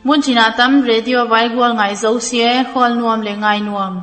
Mun china tam radio Vaigwal ngai zo sie khol nuam le ngai nuam.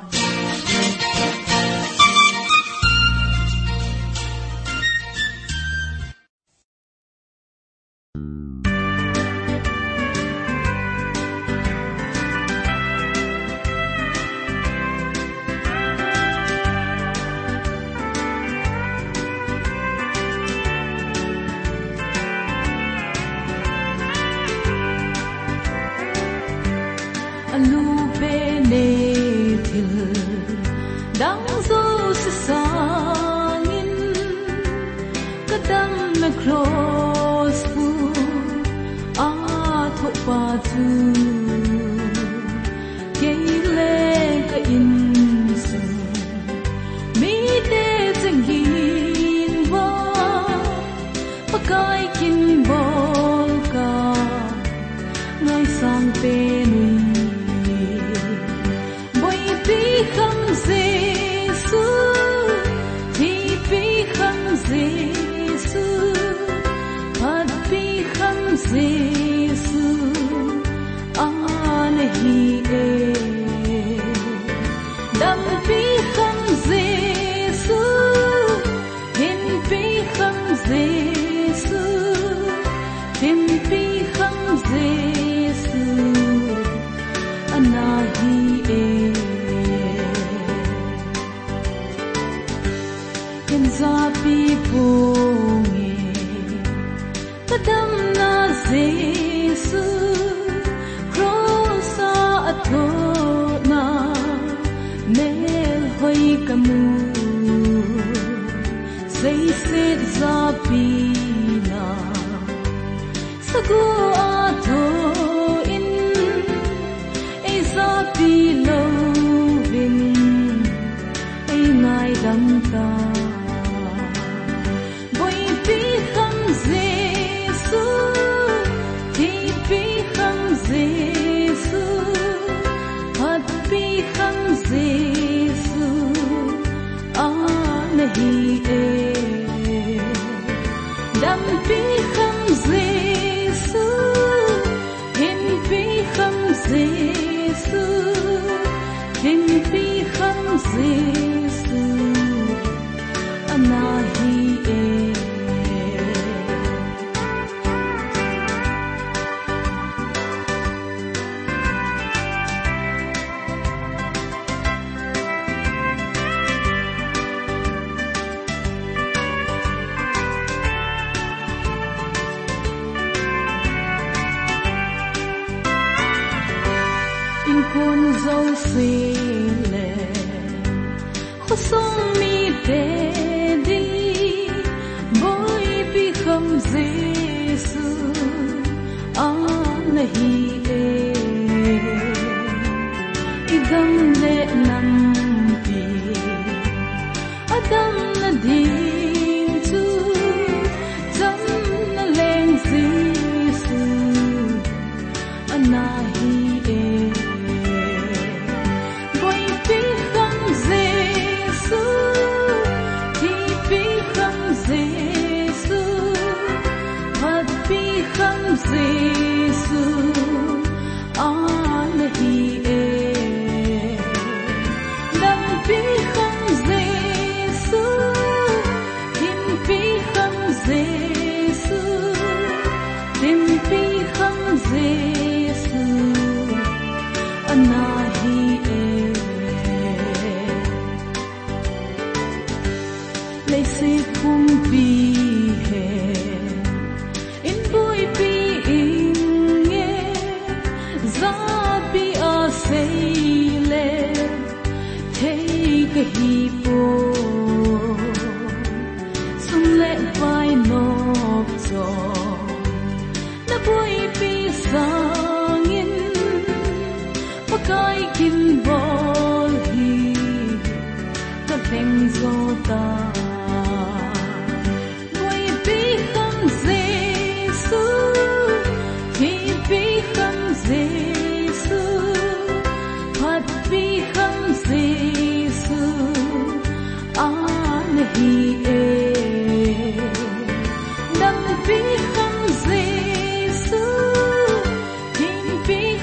Be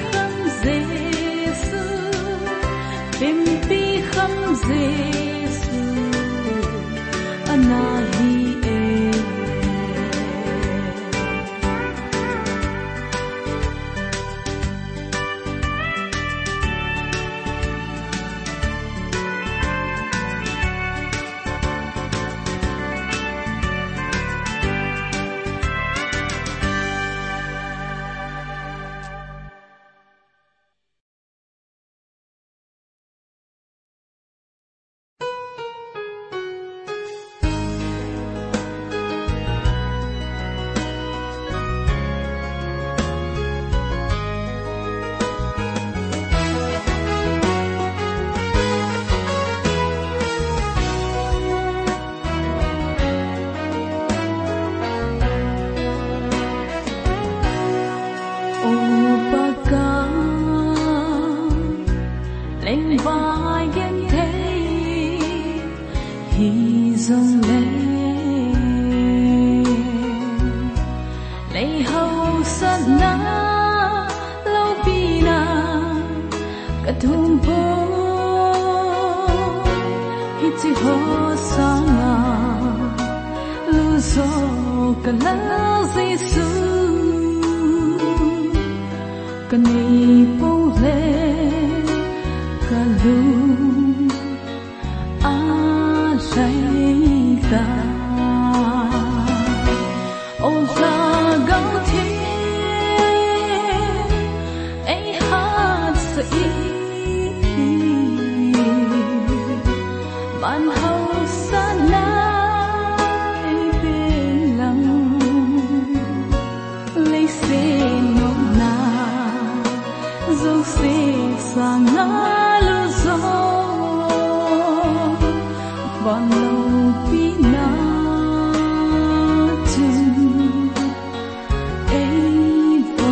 thum po hi chi ho sanga lu so ka la Giêsu ka ni po le ka lu a lai ta o la gao thi ai hát sa i ban hau sa lai bên lăng lấy xe nô na dấu xe sang ngã lu gió ban lâu pi na chừng ấy vô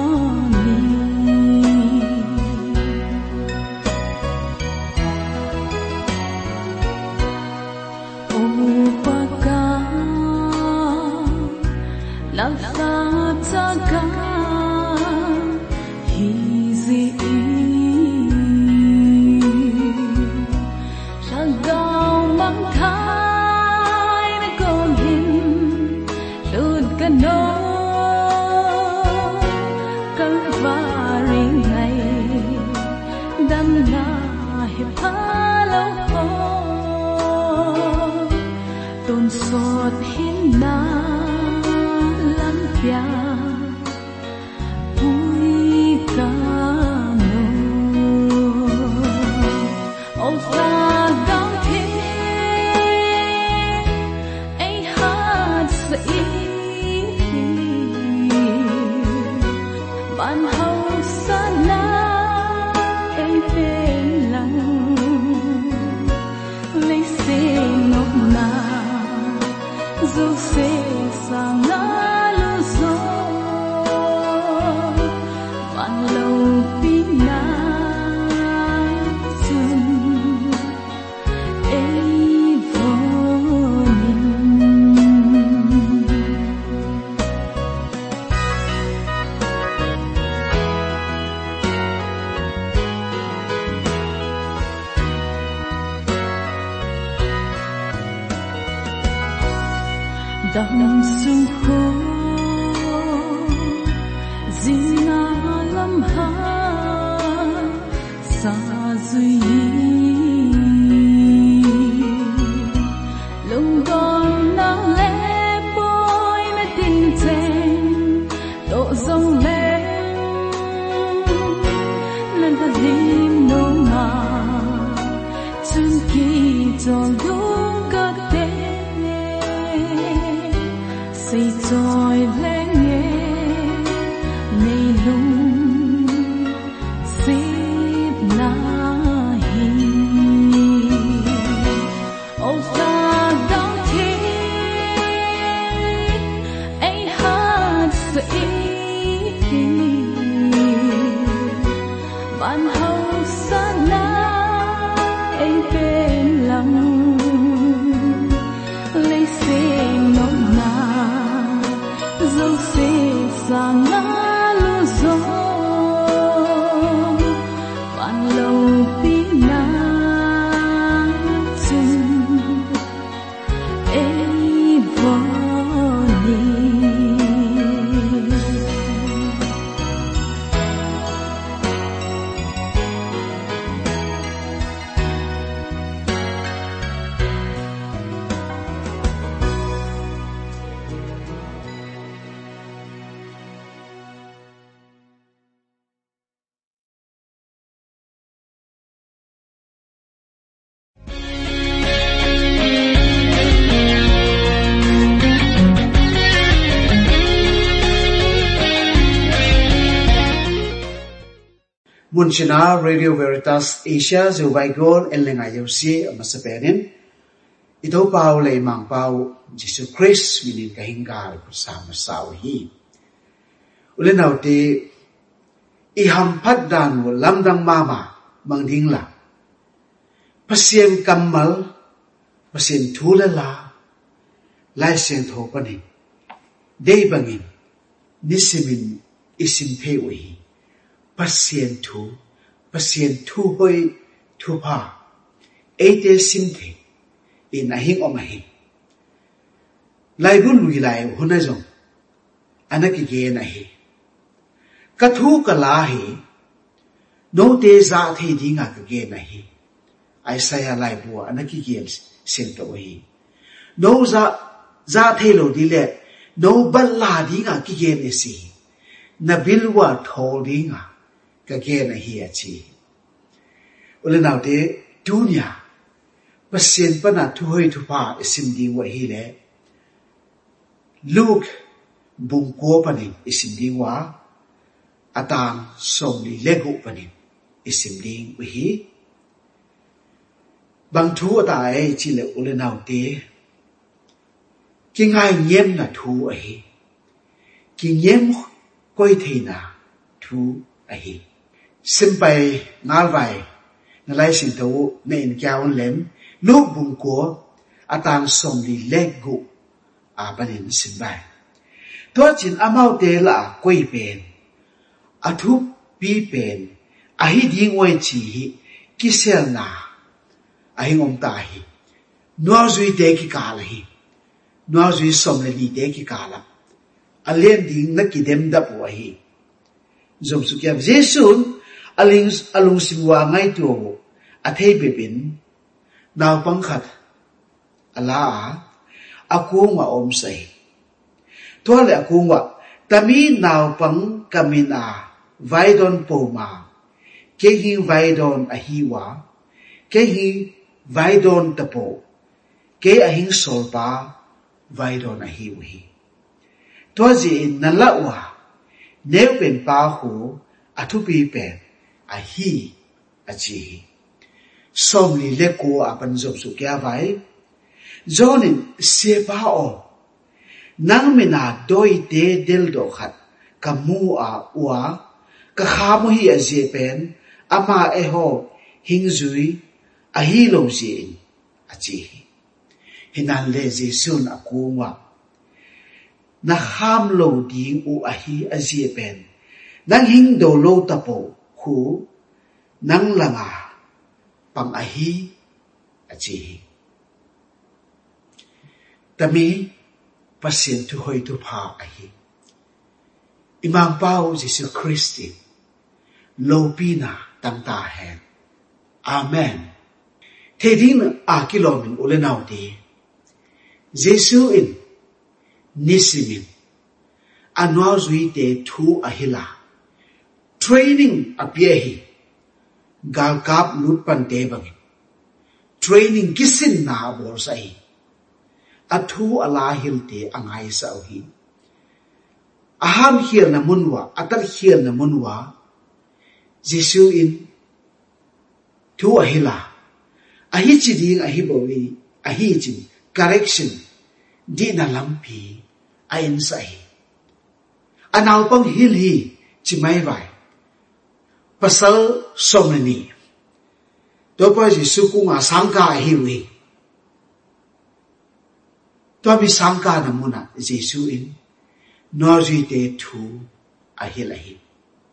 Taka hizi ragao mang thai na con hin lụt cả nó Calvary ngày đâm na hiệp phá lâu ho tôn sốt hin na Pia vui ca nô ô ta gắng thế ấy hát dậy ban hậu sa na ấy bên lăng lấy xe ngọc na dù xe sang na đắm sương khô zina lam ha sa duy lung con nang lẽ bôi na tin chen độ dòng lên lần thật lim nô mà chân kỳ cho đúng các xây trôi lên nghe ngày lung xếp na hi ô ta đau thế ấy hát dậy ban hậu sa na ấy bên lăng lấy xe nông na dấu xe sang ngã lu gió ban lâu pi na chừng ấy vô ni Munchina Radio Veritas Asia Zubaigol en lengai yosi amasapenin ito pau le mang pau Jesus Christ minin kahingal bersama sawi ulenauti ihampat dan lamdang mama mangdingla pasien kamal pasien thulala lai sen thopanin dei bangin nisimin isim thewi pasien thu pasien thu hoi thu pa ate sim the in a hing om a hi lai bun lui lai huna jong anaki ge na hi ka thu ka la hi no te za the dinga ka ge na hi Isaiah lai bua anaki ge sin to hi no za the lo di le no balla dinga ki ge ne si na bilwa thol dinga ka ge na hi a chi ule nào te dunya pasien pa na thu hoi thu pa isim ding wa hi le Luke bung ko pa ni isim ding wa atang som li lego pa ni isim ding wa hi bang thu ta ai chi le ule nào te ki ngai nyem na thu a hi ki nyem koi thei na thu a hi sim pai ngal vai na lai sin to ne in kyaun lem Luke bung ko atang som li lego a banin sin bai to chin amau te la koi pen athu pi pen a hi ding wai chi hi ki sel na a hi ngom ta hi no zui te ki ka la hi no zui som le li te ki ka la a len ding na ki dem da po hi zom su kyam jesun alung siwa ngai tu a thei be bin naw pang khat ala akungwa om sai to le akungwa tami naw pang kamina vaidon poma ke hi vaidon a hiwa ke hi vaidon tapo ke a hing solpa vaidon a hiwi to ji nalawa neu pen pa hu athu pi pen a hi a chi som li le ko a pan job su kya vai zonin se pa o nang mina doi te del do khat ka mu a wa ka kha mo hi a je pen ama e ho hing zui a hi lo ji a chi hinan le je sun a ku wa na ham lo ding u a hi a je pen nang hing do lo ta po khu nang langa pang a hi a chi tami pasien tu hoi tu pa a hi imam pao Jesus Christi lo pina tam ta hen amen thế ding a kilomin ule nau ti Jesus in nisimin anwa zui te thu a hila training apia hi gal kap lut pan te bang training kisin na bor sai athu ala hil te angai sau hi aham hier na munwa atar hier na munwa Jesu in thu a hila ahi chi ding ahi bowi ahi chi correction di na lampi a in sai anaw pang hil hi chi mai vai pasal somni to pa Jesu ku nga sangka hi wi to bi sangka na muna Jesu in no ji te thu a hi la hi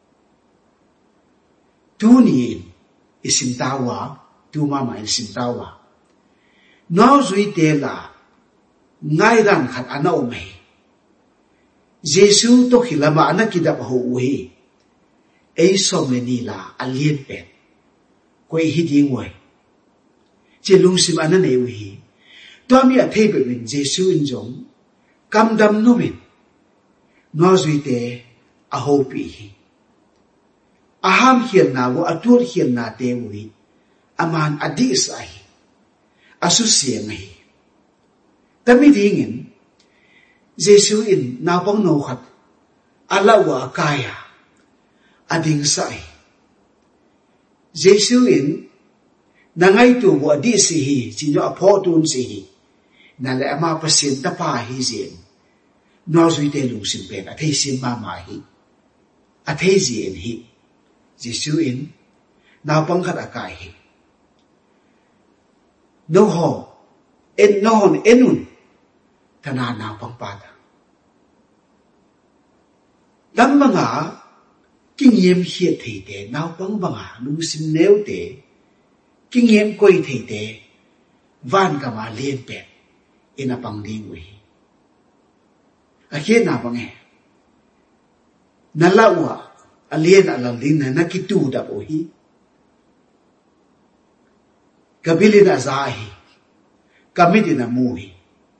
tu ni isim tawa tu mama isim tawa no ji te la ngai ran khat ana o mai Jesu to khilama anakidap ho wi ei som le ni la alien pen koi hi ding wai che lung sim ana nei wi to mi a thei be win Jesu in jong kam dam no min no zui te a ho pi hi aham hian na wo atur hian na te wi aman adi sai asu siam hi tami ding in Jesu in na pang no khat alawa kaya ading sai Jesu in nangai tu bo di si hi chinyo apho tun si hi na le ama pasien ta pa hi zen no zui te lu sim pe a thei sim ma ma hi a thei zen hi Jesu in na pang khat akai hi no ho en no hon enun thana na pang pa ta dam nga kinh nghiệm hiện thầy tế nào băng bằng nung xin nếu tế kinh nghiệm quay thầy tế van cả mà liên bẹt ina bằng đi ngồi khi nào bằng nghe na lawa alien alalin na kitu da ohi kabilina zahi kamidina muhi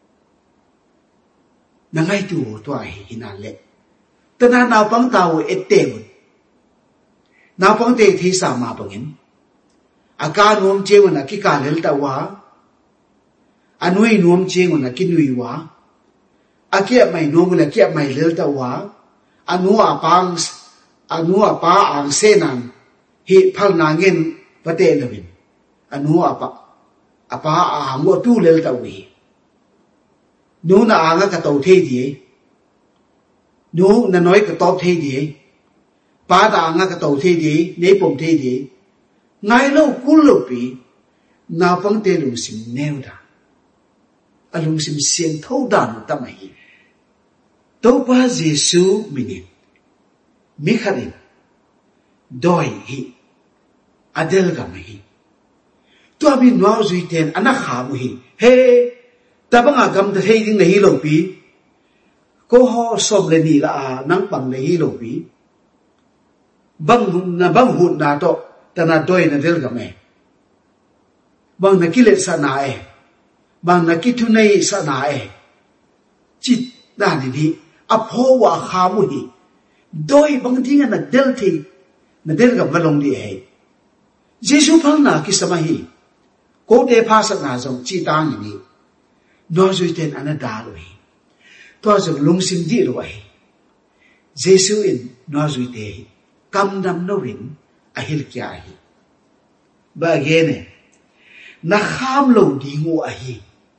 na ngai tu to ai hinale tana na pang tawo ette na pang te thi sa ma bangin aka nuam chewna ki ka lel ta wa anui nuam chewna ki nui wa akia mai nuam na kia mai lel ta wa anu apa ang senan hi phal na ngin pate lawin anu apa ang wo tu lel ta wi nu na anga ka tau the di nu na noi ka top the di pa da anga ka tau the di nei pom the di ngai lo kul lo pi na pang te lu sim neu da alung sim sian thau dan ta mai to pa jesu minin mi kharin doi hi adel ga mai to abi no zui ten ana kha mu hi he ta bang agam the thei ding nei lo pi ko ho som le ni la nang pang le hi lo pi bang hun na to ta na doi na del ga me bang na kile sa na e bang na ki thu nei sa na e chi da ni di a pho wa kha mu hi doi bang ding na del thi na del ga malong di e jesu phang na ki sama hi ko de pha sa na jong chi ta ni no zui ten ana da lo hi to jong lung sim di lo ai jesu in no zui te kam dam no win a hil kya hi ba ge ne na kham lo di ngo a hi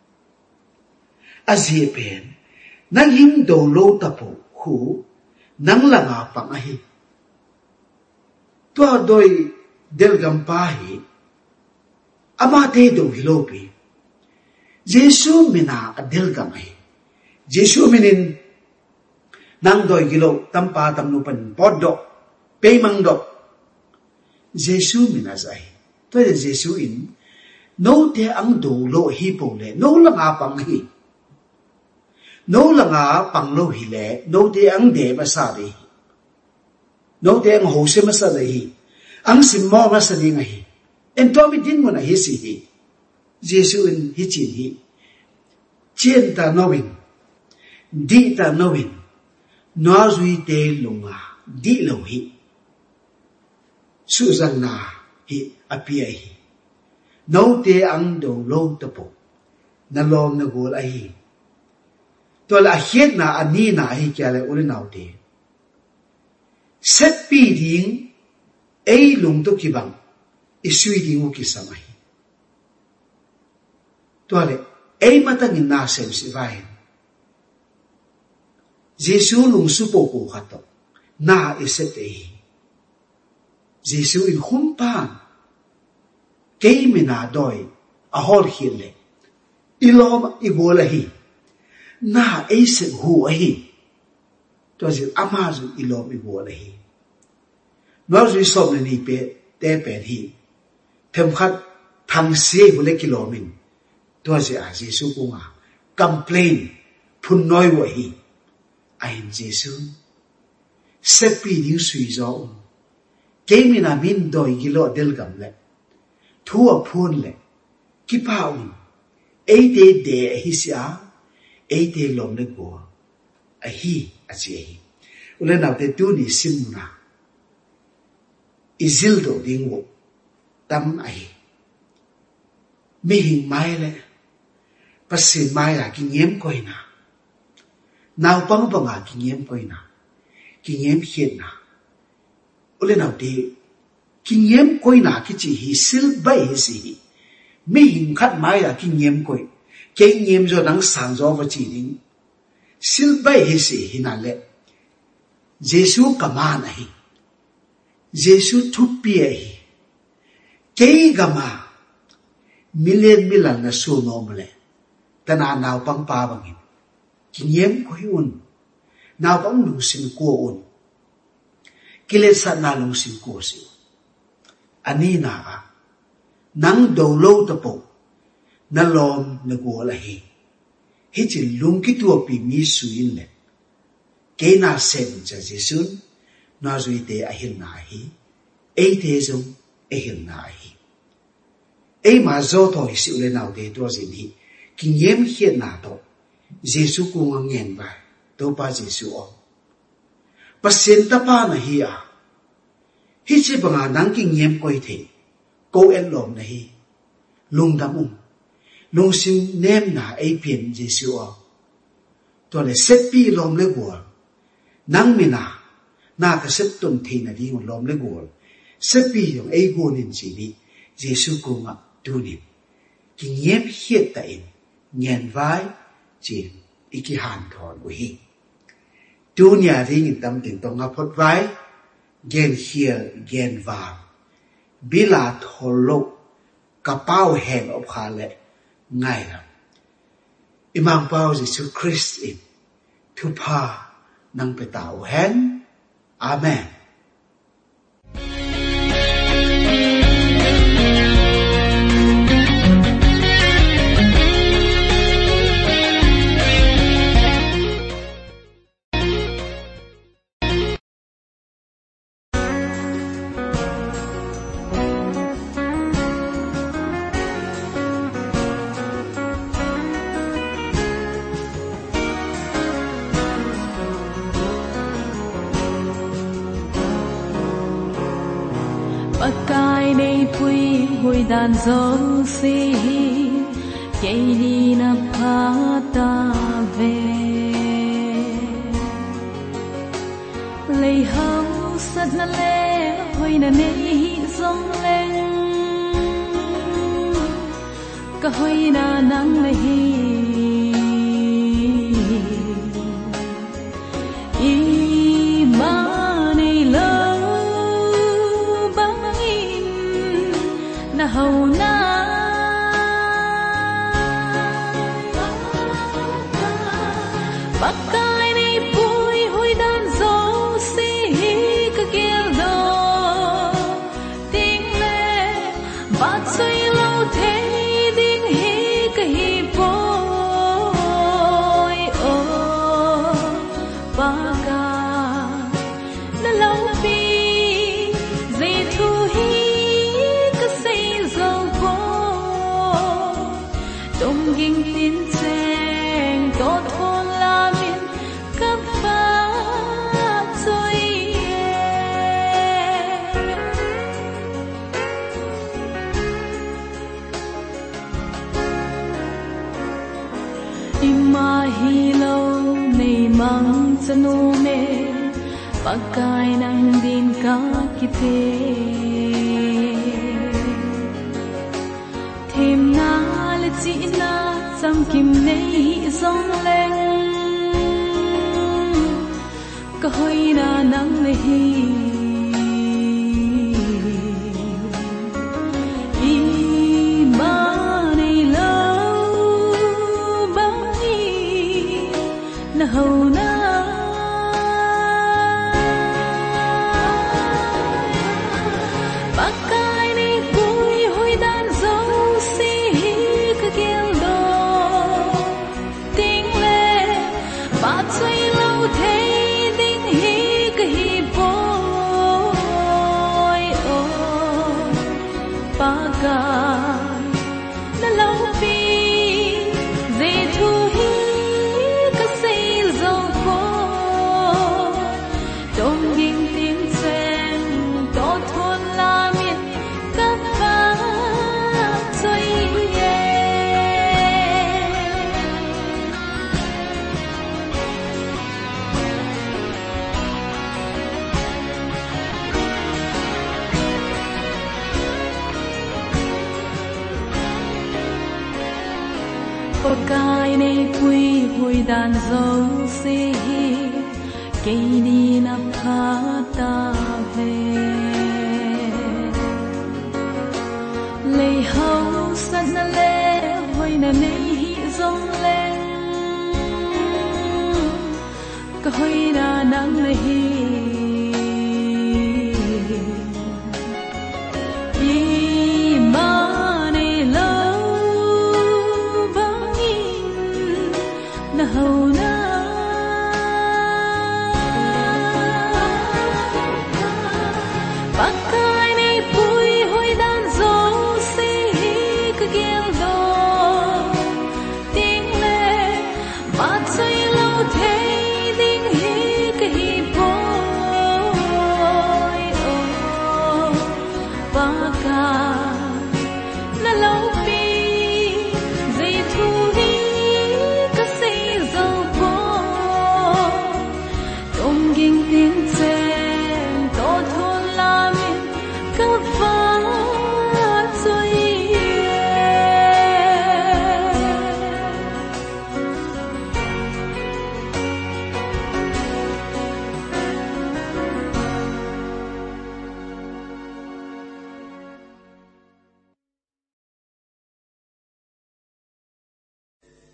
a zi pen nang him do lo ta po khu nang la nga pang a hi to doi del gam pa hi ama te do hi lo pi jesu mina adel gam hi jesu minin nang doi gilo tampa tamnu pan poddo pe mang do jesu mina zai to de jesu in no te ang do lo hi po le no la nga pang hi no la nga pang lo hi le no te ang de ma sa de no te ang ho se ma sa de hi ang sim mo ma sa ni nga hi en to mi din mo na hi si hi jesu in hi chin hi chen ta no win di ta no win no zui te lunga di lo hi su zan na hi apia hi no te ang do lo ta po na lom na gol a hi to la hiet na ani na hi kya le ul nau te set pi ding ei lung to ki bang isui ding u ki samai to le ei matang in na sem si vai jesu lung su po ko khato na iset ei jesu in humpan kei mina doi a hor hile ilom igola hi na eise hu hi to zil amazu ilom igola hi no ri som ni pe te pe hi them khat thang se hule kilomin to je a jesu ko nga complain phun noi wa hi ai jesu sepi diu sui zo kei mina min doi gilo del gam le thua phun le ki pa un ei de hi sia ei de lom le go a hi a che hi ule na te tu ni sim na izil do ding wo tam ai mi hing mai le pasin mai la ki ngem koi na nào băng băng à kinh nghiệm coi na kinh nghiệm hiện na ule nào đi kinh nghiệm coi na cái chỉ hi sil bay hi si mi hình khát mai là kinh nghiệm coi kinh nghiệm rồi đang sáng rõ và chỉ định sil bay hi si hi na le Giêsu kama này Giêsu thúc bia hi cái gama milan na su nom le tana nào băng pa băng kinh nghiệm coi un nào bóng lù xin cua un kilesa na long sim ko si ani na a nang do lo ta po na lom na go la hi chi lung ki tu pi mi su in le ke na sen cha jesun na zui te a hin na hi e te zum e hin na hi e ma zo to si ule nau te to zin hi kinh nghiệm hiện na to Giêsu cùng ngen ba to pa Giêsu o pasien ta pa na hi a hi chi banga nang kinh nghiệm koi the ko en lom na hi lung dam lung sim nem na ai pian Giêsu o to le set pi lom le go nang mi na ka set tun the na di lom le go set pi yong ai go nin chi ni Giêsu cùng tu ni kinh nghiệm hiện tại nhận vai chỉ iki hàn thon của hi tu nhà thì nhìn tâm tình tông ngập hốt vai gen here gen vào bila tholo kapao hèn op khá lệ ngay là imam bao Jesus Christ in thu pa nang pe tao hen amen. Pakai nei pui hui dan zo si kei ni na pata ve lei hau sat na le hui na nei zong leng ka hui na nang le hi hầu na pakai ni pui hui dan zo si hi ka kiel do ting le bat soi lo the ding hi ka hi poi o paga na lo pi ze thu hi kinh tin cheng to thon la min cấp pha trôi ima hi lo nei mang chanu me pakai nang din ka ki the thêm na le chi na sam kim nei zong leng ka hoi na nang le hi i ma nei lo bang i na ho na pakai nei pui hoi dan zo si hi ka gel say lâu thế đinh hi cái hi bôi ô ba ga đã lâu phi dễ thu hi cái say dầu phố đông hình tiếng sen to thôn la miền các ba xoay pakai nei pui hui dan zo si kei ni na phata ve lei hau sat na le hui na nei hi zong le ka hui na nang le hi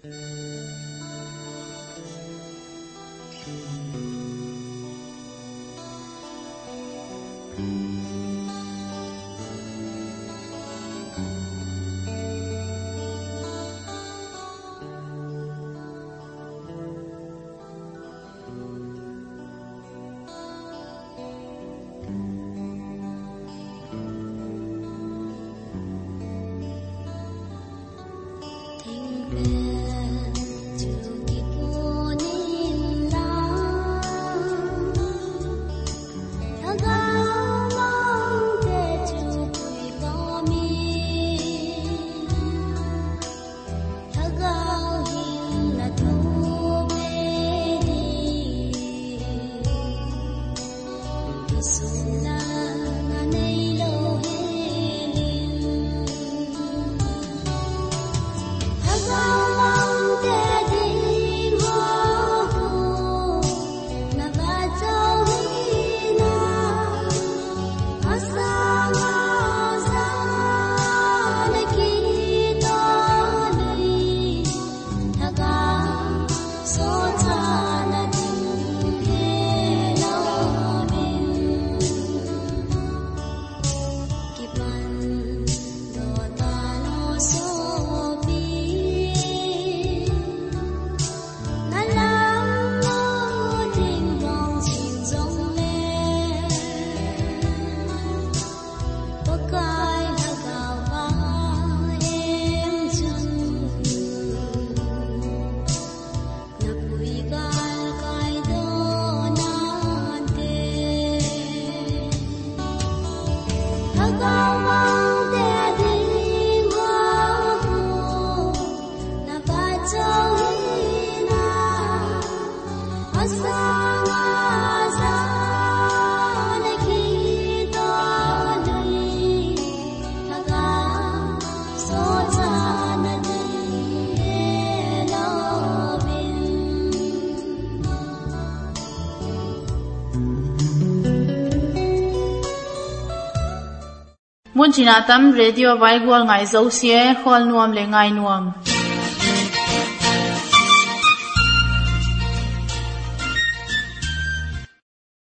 Mun china tam radio vai gwal ngai zo sie hol nuam le ngai nuam